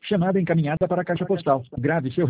Chamada encaminhada para a caixa postal. Grave seu